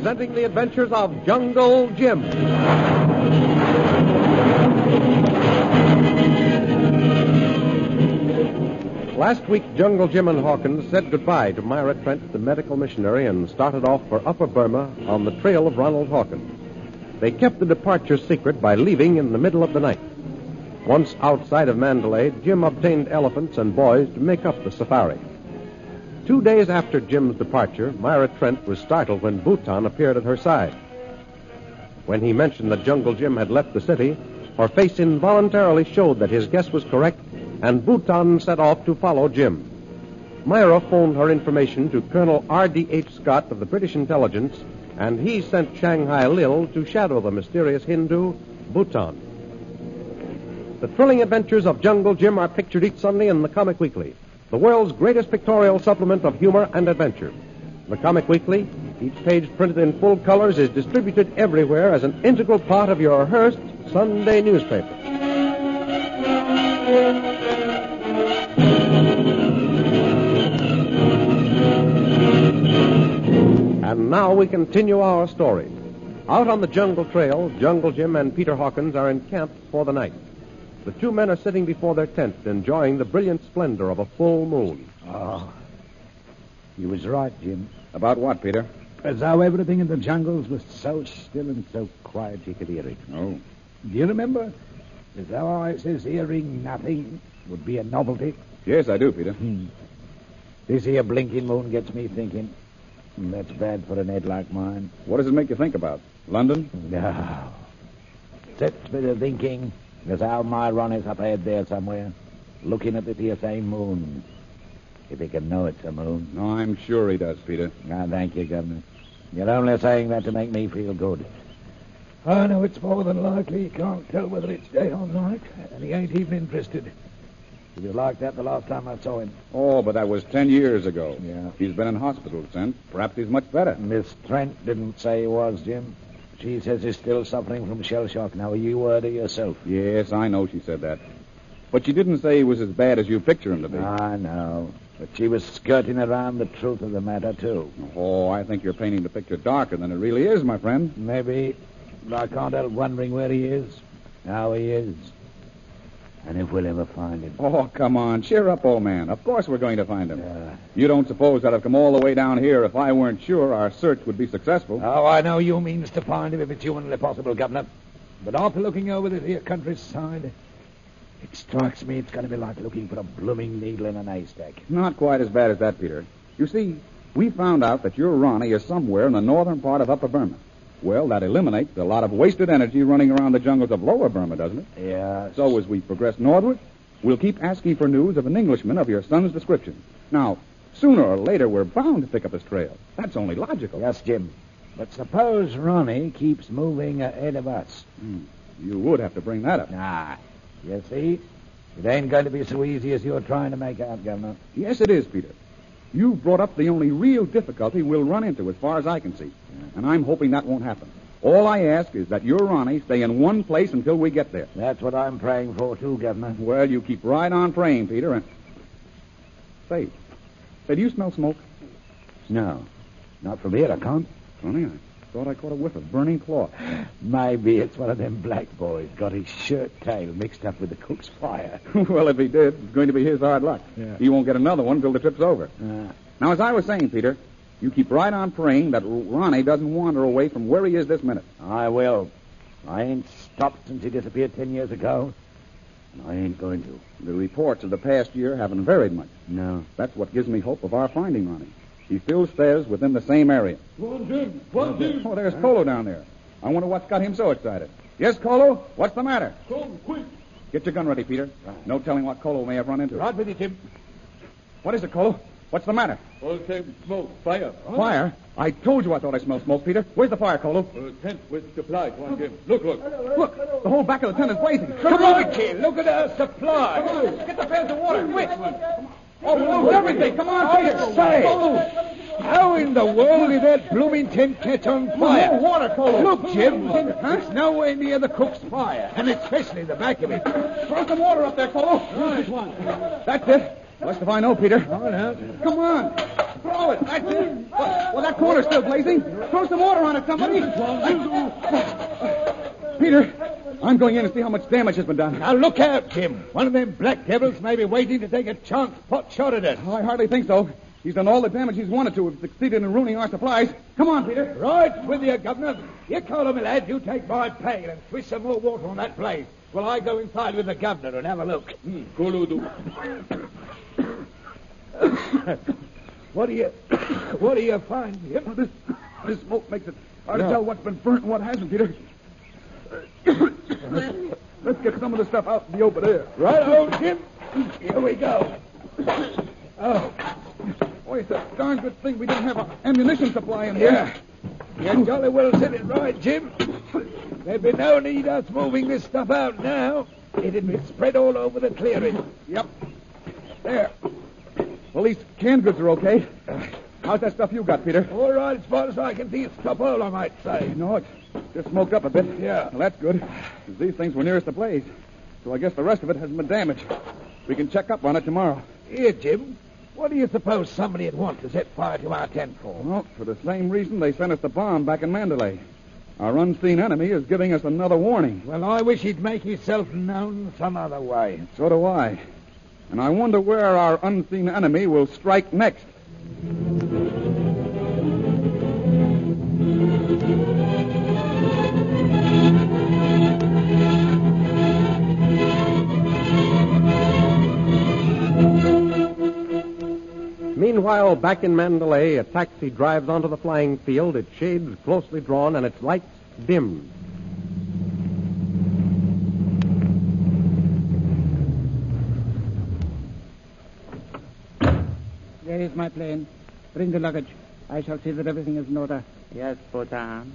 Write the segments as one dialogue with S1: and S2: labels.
S1: presenting the adventures of Jungle Jim. Last week, Jungle Jim and Hawkins said goodbye to Myra Trent, the medical missionary, and started off for Upper Burma on the trail of Ronald Hawkins. They kept the departure secret by leaving in the middle of the night. Once outside of Mandalay, Jim obtained elephants and boys to make up the safari. 2 days after Jim's departure, Myra Trent was startled when Bhutan appeared at her side. When he mentioned that Jungle Jim had left the city, her face involuntarily showed that his guess was correct, and Bhutan set off to follow Jim. Myra phoned her information to Colonel R.D.H. Scott of the British Intelligence, and he sent Shanghai Lil to shadow the mysterious Hindu, Bhutan. The thrilling adventures of Jungle Jim are pictured each Sunday in the Comic Weekly, the world's greatest pictorial supplement of humor and adventure. The Comic Weekly, each page printed in full colors, is distributed everywhere as an integral part of your Hearst Sunday newspaper. And now we continue our story. Out on the jungle trail, Jungle Jim and Peter Hawkins are encamped for the night. The two men are sitting before their tent, enjoying the brilliant splendor of a full moon.
S2: Oh, you was right, Jim.
S3: About what, Peter?
S2: As how everything in the jungles was so still and so quiet you could hear it.
S3: Oh.
S2: Do you remember? As how I says hearing nothing would be a novelty.
S3: Yes, I do, Peter.
S2: This here blinking moon gets me thinking. That's bad for an head like mine.
S3: What does it make you think about? London?
S2: No. Except for the thinking, there's how my Ron is up ahead there somewhere, looking at this here same moon. If he can know it's a moon.
S3: No, I'm sure he does, Peter.
S2: Ah, thank you, Governor. You're only saying that to make me feel good. I know it's more than likely he can't tell whether it's day or night, and he ain't even interested. He was like that the last time I saw him.
S3: Oh, but that was 10 years ago.
S2: Yeah.
S3: He's been in hospital since. Perhaps he's much better.
S2: Miss Trent didn't say he was, Jim. She says he's still suffering from shell shock. Now, you heard her yourself.
S3: Yes, I know she said that. But she didn't say he was as bad as you picture him to be.
S2: I know. But she was skirting around the truth of the matter, too.
S3: Oh, I think you're painting the picture darker than it really is, my friend.
S2: Maybe. But I can't help wondering where he is, how he is, and if we'll ever find him.
S3: Oh, come on. Cheer up, old man. Of course we're going to find him.
S2: Yeah.
S3: You don't suppose I'd have come all the way down here if I weren't sure our search would be successful?
S2: Oh, I know you means to find him if it's humanly possible, Governor. But after looking over this here countryside, it strikes me it's going to be like looking for a blooming needle in an haystack.
S3: Not quite as bad as that, Peter. You see, we found out that your Ronnie is somewhere in the northern part of Upper Burma. Well, that eliminates a lot of wasted energy running around the jungles of Lower Burma, doesn't it?
S2: Yeah.
S3: So as we progress northward, we'll keep asking for news of an Englishman of your son's description. Now, sooner or later, we're bound to pick up his trail. That's only logical.
S2: Yes, Jim. But suppose Ronnie keeps moving ahead of us.
S3: You would have to bring that up.
S2: Nah. You see? It ain't going to be so easy as you're trying to make out, Governor.
S3: Yes, it is, Peter. You've brought up the only real difficulty we'll run into as far as I can see. And I'm hoping that won't happen. All I ask is that your Ronnie stay in one place until we get there.
S2: That's what I'm praying for, too, Governor.
S3: Well, you keep right on praying, Peter, and... Say, do you smell smoke?
S2: No. Not from here, I can't.
S3: Funny, I thought I caught a whiff of burning cloth.
S2: Maybe it's one of them black boys got his shirt tail mixed up with the cook's fire.
S3: Well, if he did, it's going to be his hard luck.
S2: Yeah.
S3: He won't get another one until the trip's over. Now, as I was saying, Peter, you keep right on praying that Ronnie doesn't wander away from where he is this minute.
S2: I will. I ain't stopped since he disappeared 10 years ago. And I ain't going to.
S3: The reports of the past year haven't varied much.
S2: No.
S3: That's what gives me hope of our finding Ronnie. He still stays within the same area.
S4: Come on, Jim. Come on, Jim.
S3: Oh, there's Colo down there. I wonder what's got him so excited. Yes, Colo? What's the matter?
S4: Come, quick.
S3: Get your gun ready, Peter. No telling what Colo may have run into.
S4: Right with you, Jim.
S3: What is it, Colo? What's the matter?
S4: All same smoke, fire.
S3: Fire? I told you I thought I smelled smoke, Peter. Where's the fire, Colo?
S4: Tent with supplies, one, Jim. Look.
S3: Look, the whole back of the tent is blazing.
S2: Come on, kid. Look at our supply.
S3: Get the pails of water, quick. Oh, we'll lose everything. Come on, Peter.
S2: Say, how in the world did that blooming tent catch on fire?
S3: No water, Colo.
S2: Look, Jim, it's nowhere near the cook's fire, and especially the back of it.
S3: Throw some water up there, Colo.
S4: Right one.
S3: That's it. Blessed if I know, Peter.
S2: Oh, no.
S3: Come on. Throw it. That's it. Well, that corner's still blazing. Throw some water on it, somebody. Peter, I'm going in and see how much damage has been done.
S2: Now, look out, Jim. One of them black devils may be waiting to take a chance pot shot at us.
S3: Oh, I hardly think so. He's done all the damage he's wanted to. Have succeeded in ruining our supplies. Come on, Peter.
S2: Right with you, Governor. You call him, lad. You take my pail and swish some more water on that blaze. Well, I go inside with the governor and have a look. What do you find, Jim?
S3: This smoke makes it hard to tell what's been burnt and what hasn't, Peter. Let's get some of the stuff out in the open air.
S2: Right, Jim. Here we go. Oh.
S3: Boy, it's a darn good thing we didn't have an ammunition supply in here.
S2: You jolly well said it right, Jim. There'd be no need us moving this stuff out now. It'd be spread all over the clearing.
S3: Yep. There. Well, these canned goods are okay. How's that stuff you got, Peter?
S2: All right, as far as I can see, it's top hole, I might say.
S3: No, it's just smoked up a bit.
S2: Yeah.
S3: Well, that's good. 'Cause these things were nearest the blaze. So I guess the rest of it hasn't been damaged. We can check up on it tomorrow.
S2: Here, Jim. What do you suppose somebody would want to set fire to our tent for?
S3: Well, for the same reason they sent us the bomb back in Mandalay. Our unseen enemy is giving us another warning.
S2: Well, I wish he'd make himself known some other way.
S3: So do I. And I wonder where our unseen enemy will strike next.
S1: Meanwhile, back in Mandalay, a taxi drives onto the flying field, its shades closely drawn and its lights dimmed.
S5: There is my plane. Bring the luggage. I shall see that everything is in order.
S6: Yes, Bhutan.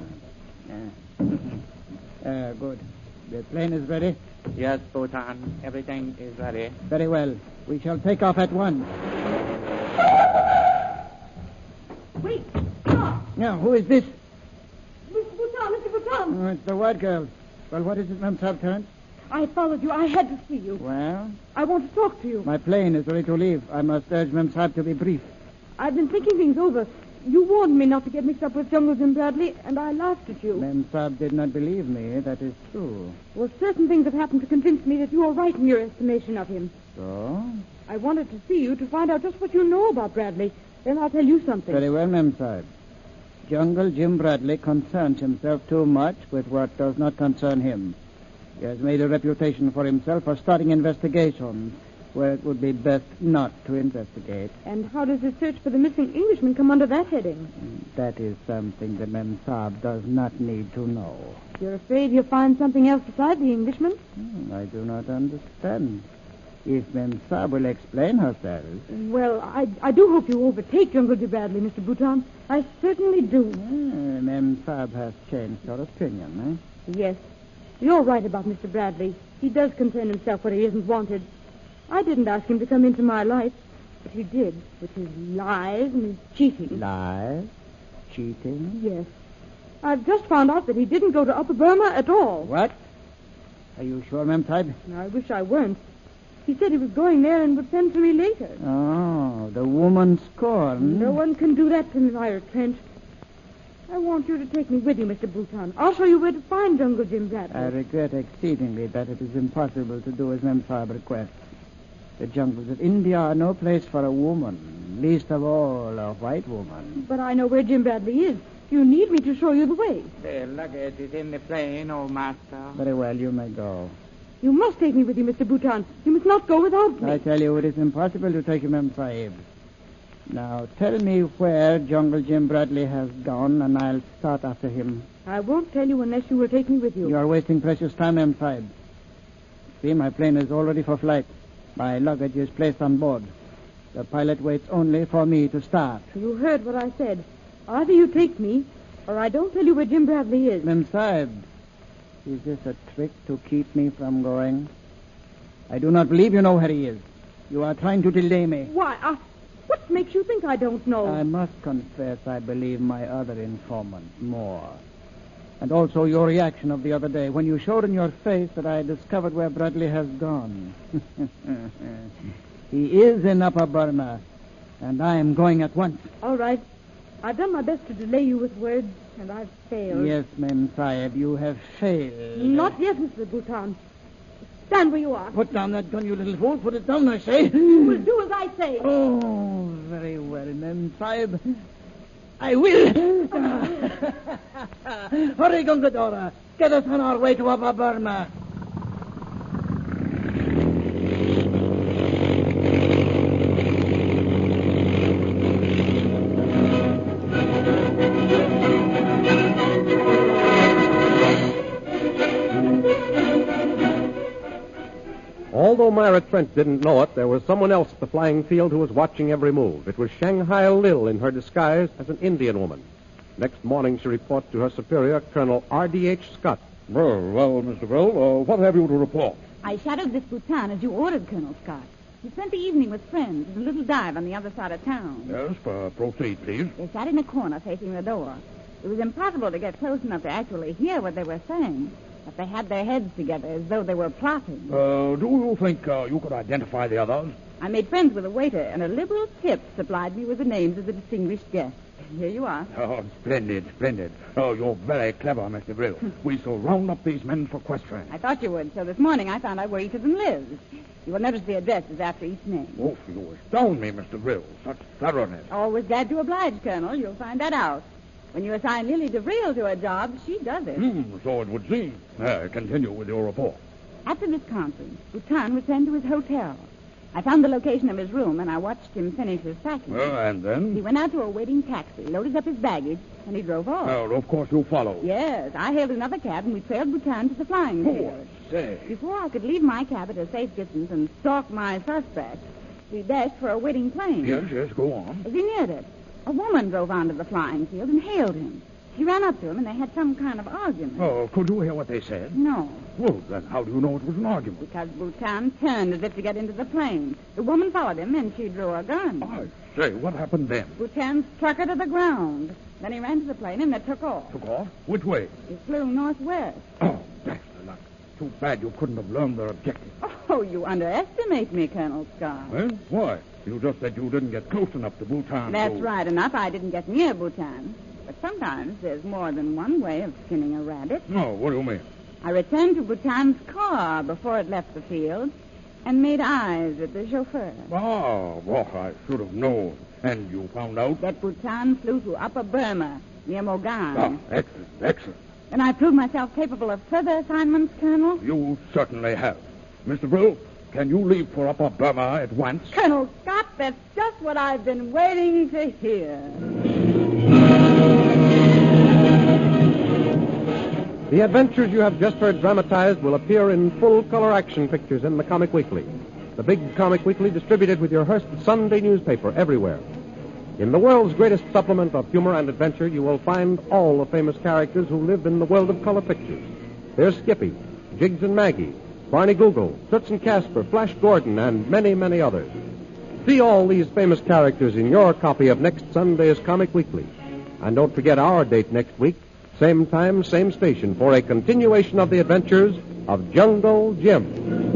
S5: Good. The plane is ready?
S6: Yes, Bhutan. Everything is ready.
S5: Very well. We shall take off at once.
S7: Wait, stop.
S5: Now, who is this?
S7: Mr. Bhutan.
S5: Oh, it's the white girl. Well, what is it, Ma'am Subterrant?
S7: I followed you. I had to see you.
S5: Well,
S7: I want to talk to you.
S5: my plane is ready to leave. I must urge Ma'am Sahib to be brief.
S7: I've been thinking things over. You warned me not to get mixed up with Jungle Jim Bradley, and I laughed at you.
S5: Ma'am Sahib did not believe me. That is true.
S7: Well, certain things have happened to convince me that you are right in your estimation of him.
S5: So?
S7: I wanted to see you to find out just what you know about Bradley. Then I'll tell you something.
S5: Very well, Ma'am Sahib. Jungle Jim Bradley concerns himself too much with what does not concern him. He has made a reputation for himself for starting investigations where it would be best not to investigate.
S7: And how does the search for the missing Englishman come under that heading?
S5: That is something that Ma'am Sahib does not need to know.
S7: You're afraid he'll find something else besides the Englishman?
S5: I do not understand. If Ma'am Sahib will explain herself.
S7: Well, I do hope you overtake Jungle Jim Bradley, Mr. Bhutan. I certainly do.
S5: Ma'am Sahib has changed her opinion,
S7: Yes. You're right about Mr. Bradley. He does concern himself where he isn't wanted. I didn't ask him to come into my life, but he did, with his lies and his cheating.
S5: Lies? Cheating?
S7: Yes. I've just found out that he didn't go to Upper Burma at all.
S5: What? Are you sure, Ma'am Sahib?
S7: I wish I weren't. He said he was going there and would send for me later.
S5: Oh, the woman scorned.
S7: No one can do that to Myra Trent. I want you to take me with you, Mr. Bhutan. I'll show you where to find Jungle Jim Bradley.
S5: I regret exceedingly that it is impossible to do as Ma'am Sahib requests. The jungles of India are no place for a woman, least of all a white woman.
S7: But I know where Jim Bradley is. You need me to show you the way.
S6: The luggage is in the plane, oh master.
S5: Very well, you may go.
S7: You must take me with you, Mr. Bhutan. You must not go without me.
S5: I tell you, it is impossible to take you, Ma'am Sahib. Now, tell me where Jungle Jim Bradley has gone, and I'll start after him.
S7: I won't tell you unless you will take me with you.
S5: You are wasting precious time, Ma'am Sahib. See, my plane is all ready for flight. My luggage is placed on board. The pilot waits only for me to start.
S7: You heard what I said. Either you take me, or I don't tell you where Jim Bradley is.
S5: Ma'am Sahib, is this a trick to keep me from going? I do not believe you know where he is. You are trying to delay me.
S7: Why, what makes you think I don't know?
S5: I must confess I believe my other informant more. And also your reaction of the other day when you showed in your face that I discovered where Bradley has gone. He is in Upper Burma. And I am going at once.
S7: All right. I've done my best to delay you with words, and I've failed.
S5: Yes, Mem Sahib, you have failed.
S7: Not yet, Mr. Bhutan. Stand where you are.
S5: Put down that gun, you little fool. Put it down, I say.
S7: You will do as I say.
S5: Oh, very well, Mem Sahib. I will. Hurry, Gungadora. Get us on our way to Upper Burma.
S1: Although Myra Trent didn't know it, there was someone else at the flying field who was watching every move. It was Shanghai Lil in her disguise as an Indian woman. Next morning, she reports to her superior, Colonel R.D.H. Scott.
S4: Well, Mr. Brill, what have you to report?
S8: I shadowed this Bhutan as you ordered, Colonel Scott. He spent the evening with friends at a little dive on the other side of town.
S4: Yes, proceed, please.
S8: They sat in a corner facing the door. It was impossible to get close enough to actually hear what they were saying, but they had their heads together as though they were plotting.
S4: Do you think you could identify the others?
S8: I made friends with a waiter, and a liberal tip supplied me with the names of the distinguished guests. Here you are.
S4: Oh, splendid, splendid. Oh, you're very clever, Mr. Brill. We shall round up these men for questioning.
S8: I thought you would, so this morning I found out where each of them lives. You will notice the address is after each name.
S4: Oh, you astound me, Mr. Brill. Such thoroughness.
S8: Always glad to oblige, Colonel. You'll find that out. When you assign Lily DeVril to a job, she does it.
S4: So it would seem. Continue with your report.
S8: After this conference, Bhutan returned to his hotel. I found the location of his room, and I watched him finish his packing.
S4: And then?
S8: He went out to a waiting taxi, loaded up his baggage, and he drove off.
S4: Oh, of course you followed.
S8: Yes, I hailed another cab, and we trailed Bhutan to the flying field.
S4: Say.
S8: Before I could leave my cab at a safe distance and stalk my suspect, we dashed for a waiting plane.
S4: Yes, go on.
S8: As he neared it, a woman drove onto the flying field and hailed him. She ran up to him, and they had some kind of argument.
S4: Oh, could you hear what they said?
S8: No,
S4: Well, then how do you know it was an argument?
S8: because Bhutan turned as if to get into the plane. The woman followed him, and she drew a gun.
S4: I say, what happened then?
S8: Bhutan struck her to the ground. Then he ran to the plane, and it took off.
S4: Took off? Which way?
S8: It flew northwest.
S4: Oh, that's the luck. Too bad you couldn't have learned their objective.
S8: Oh, you underestimate me, Colonel Scott.
S4: Well, why? You just said you didn't get close enough to Bhutan.
S8: That's
S4: to...
S8: right enough. I didn't get near Bhutan. But sometimes there's more than one way of skinning a rabbit.
S4: No, what do you mean?
S8: I returned to Bhutan's car before it left the field and made eyes at the chauffeur.
S4: Oh, well, I should have known. And you found out?
S8: That Bhutan flew to Upper Burma, near Mogan.
S4: Oh, excellent, excellent.
S8: And I proved myself capable of further assignments, Colonel.
S4: You certainly have. Mr. Brill, can you leave for Upper Burma at once?
S8: Colonel Scott, that's just what I've been waiting to hear.
S1: The adventures you have just heard dramatized will appear in full-color action pictures in the Comic Weekly, the big Comic Weekly distributed with your Hearst Sunday newspaper everywhere. In the world's greatest supplement of humor and adventure, you will find all the famous characters who live in the world of color pictures. There's Skippy, Jiggs and Maggie, Barney Google, Toots and Casper, Flash Gordon, and many, many others. See all these famous characters in your copy of next Sunday's Comic Weekly. And don't forget our date next week, same time, same station, for a continuation of the adventures of Jungle Jim.